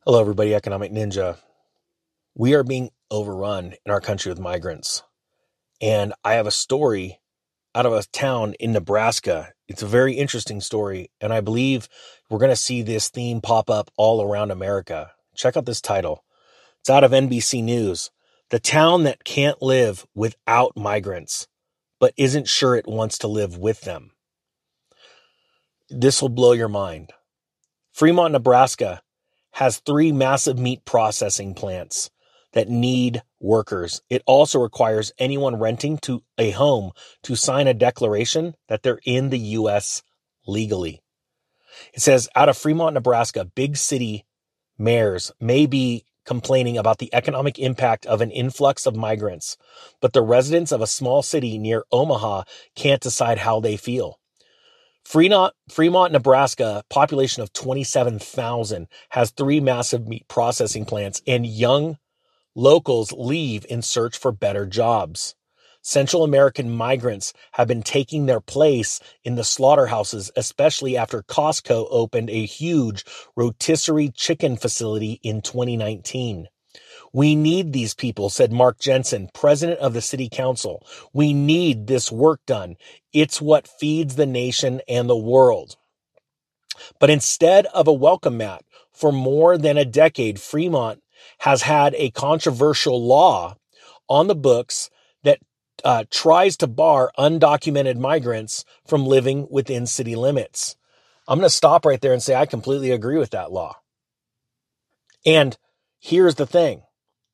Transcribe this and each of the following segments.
Hello, everybody. Economic Ninja. We are being overrun in our country with migrants. And I have a story out of a town in Nebraska. It's a very interesting story. And I believe we're going to see this theme pop up all around America. Check out this title. It's out of NBC News. The town that can't live without migrants, but isn't sure it wants to live with them. This will blow your mind. Fremont, Nebraska has 3 massive meat processing plants that need workers. It also requires anyone renting to a home to sign a declaration that they're in the U.S. legally. It says out of Fremont, Nebraska, big city mayors may be complaining about the economic impact of an influx of migrants, but the residents of a small city near Omaha can't decide how they feel. Fremont, Nebraska, population of 27,000, has 3 massive meat processing plants, and young locals leave in search for better jobs. Central American migrants have been taking their place in the slaughterhouses, especially after Costco opened a huge rotisserie chicken facility in 2019. We need these people, said Mark Jensen, president of the city council. We need this work done. It's what feeds the nation and the world. But instead of a welcome mat, for more than a decade, Fremont has had a controversial law on the books that tries to bar undocumented migrants from living within city limits. I'm going to stop right there and say I completely agree with that law. And here's the thing.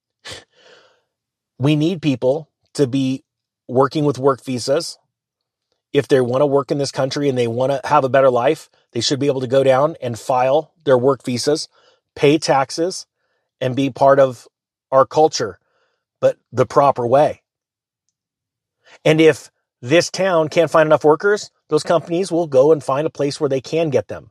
We need people to be working with work visas. If they want to work in this country and they want to have a better life, they should be able to go down and file their work visas, pay taxes, and be part of our culture, but the proper way. And if this town can't find enough workers, those companies will go and find a place where they can get them.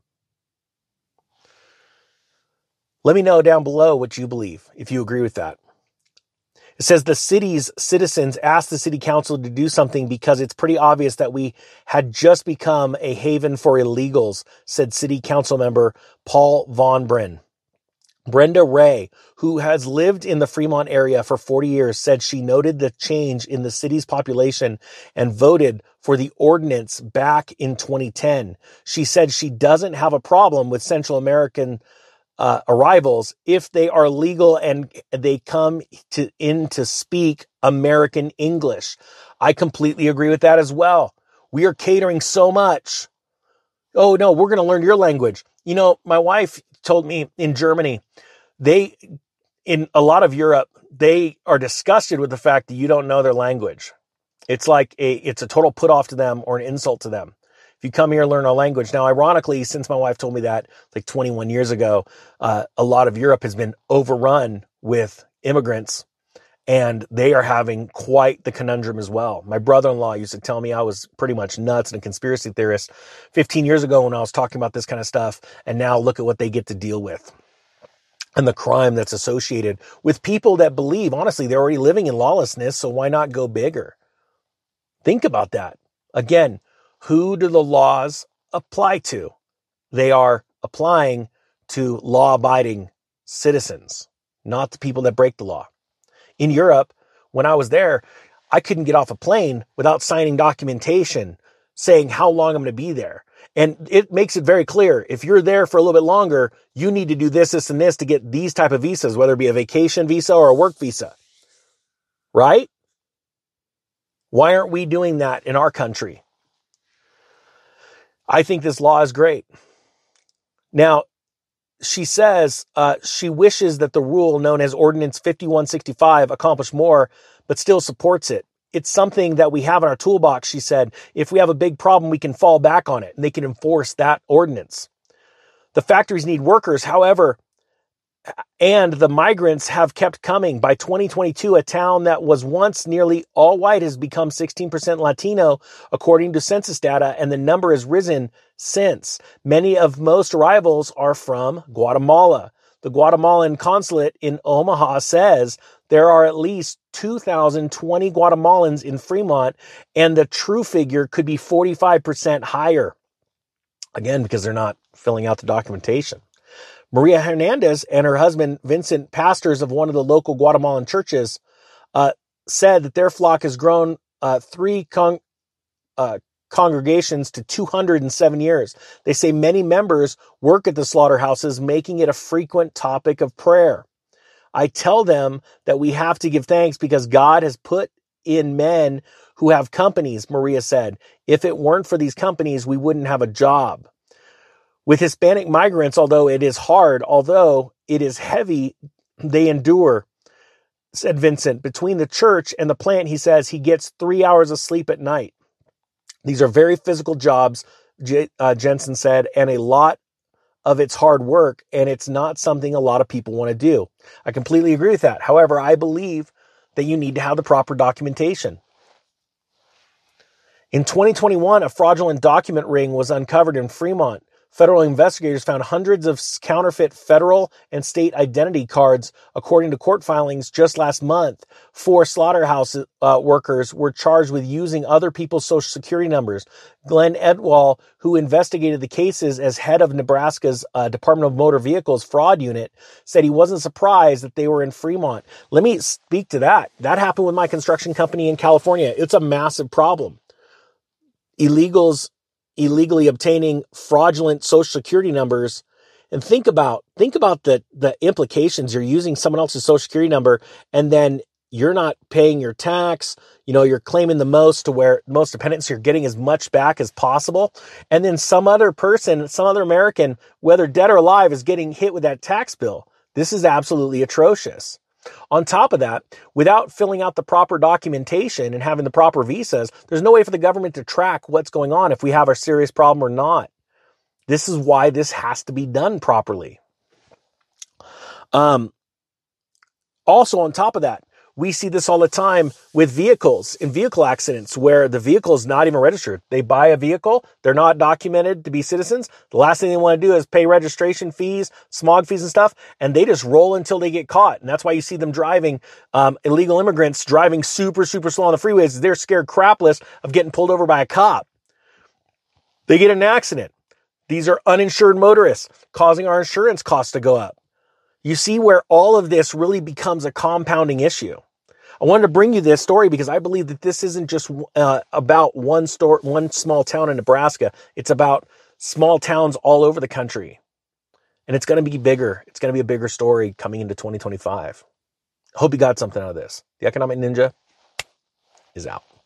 Let me know down below what you believe, if you agree with that. It says the city's citizens asked the city council to do something because it's pretty obvious that we had just become a haven for illegals, said city council member Paul Von Bren. Brenda Ray, who has lived in the Fremont area for 40 years, said she noted the change in the city's population and voted for the ordinance back in 2010. She said she doesn't have a problem with Central American arrivals if they are legal and they come in to speak American English. I completely agree with that as well. We are catering so much. Oh no, we're going to learn your language. You know, my wife told me in Germany, in a lot of Europe, they are disgusted with the fact that you don't know their language. It's like it's a total put off to them or an insult to them. If you come here and learn our language. Now, ironically, since my wife told me that like 21 years ago, a lot of Europe has been overrun with immigrants, and they are having quite the conundrum as well. My brother-in-law used to tell me I was pretty much nuts and a conspiracy theorist 15 years ago when I was talking about this kind of stuff, and now look at what they get to deal with and the crime that's associated with people that believe, honestly, they're already living in lawlessness, so why not go bigger? Think about that. Again, who do the laws apply to? They are applying to law-abiding citizens, not the people that break the law. In Europe, when I was there, I couldn't get off a plane without signing documentation saying how long I'm going to be there. And it makes it very clear, if you're there for a little bit longer, you need to do this, this, and this to get these type of visas, whether it be a vacation visa or a work visa. Right? Why aren't we doing that in our country? I think this law is great. Now, she says she wishes that the rule known as Ordinance 5165 accomplished more, but still supports it. It's something that we have in our toolbox, she said. If we have a big problem, we can fall back on it, and they can enforce that ordinance. The factories need workers, however, and the migrants have kept coming. By 2022, a town that was once nearly all white has become 16% Latino, according to census data, and the number has risen since. Most arrivals are from Guatemala. The Guatemalan consulate in Omaha says there are at least 2,020 Guatemalans in Fremont, and the true figure could be 45% higher. Again, because they're not filling out the documentation. Maria Hernandez and her husband, Vincent, pastors of one of the local Guatemalan churches, said that their flock has grown three congregations to 207 years. They say many members work at the slaughterhouses, making it a frequent topic of prayer. I tell them that we have to give thanks because God has put in men who have companies, Maria said. If it weren't for these companies, we wouldn't have a job. With Hispanic migrants, although it is hard, although it is heavy, they endure, said Vincent. Between the church and the plant, he says he gets 3 hours of sleep at night. These are very physical jobs, Jensen said, and a lot of it's hard work, and it's not something a lot of people want to do. I completely agree with that. However, I believe that you need to have the proper documentation. In 2021, a fraudulent document ring was uncovered in Fremont. Federal investigators found hundreds of counterfeit federal and state identity cards, according to court filings just last month. 4 slaughterhouse workers were charged with using other people's social security numbers. Glenn Edwall, who investigated the cases as head of Nebraska's Department of Motor Vehicles fraud unit, said he wasn't surprised that they were in Fremont. Let me speak to that. That happened with my construction company in California. It's a massive problem. Illegals illegally obtaining fraudulent social security numbers. And think about the implications. You're using someone else's social security number, and then you're not paying your tax. You're claiming the most to where most dependents, you're getting as much back as possible. And then some other person, some other American, whether dead or alive, is getting hit with that tax bill. This is absolutely atrocious. On top of that, without filling out the proper documentation and having the proper visas, there's no way for the government to track what's going on if we have a serious problem or not. This is why this has to be done properly. Also, on top of that, we see this all the time with vehicles, in vehicle accidents, where the vehicle is not even registered. They buy a vehicle, they're not documented to be citizens. The last thing they want to do is pay registration fees, smog fees and stuff, and they just roll until they get caught. And that's why you see them driving, illegal immigrants driving super, super slow on the freeways. They're scared crapless of getting pulled over by a cop. They get in an accident. These are uninsured motorists, causing our insurance costs to go up. You see where all of this really becomes a compounding issue. I wanted to bring you this story because I believe that this isn't just about one small town in Nebraska. It's about small towns all over the country. And it's going to be bigger. It's going to be a bigger story coming into 2025. I hope you got something out of this. The Economic Ninja is out.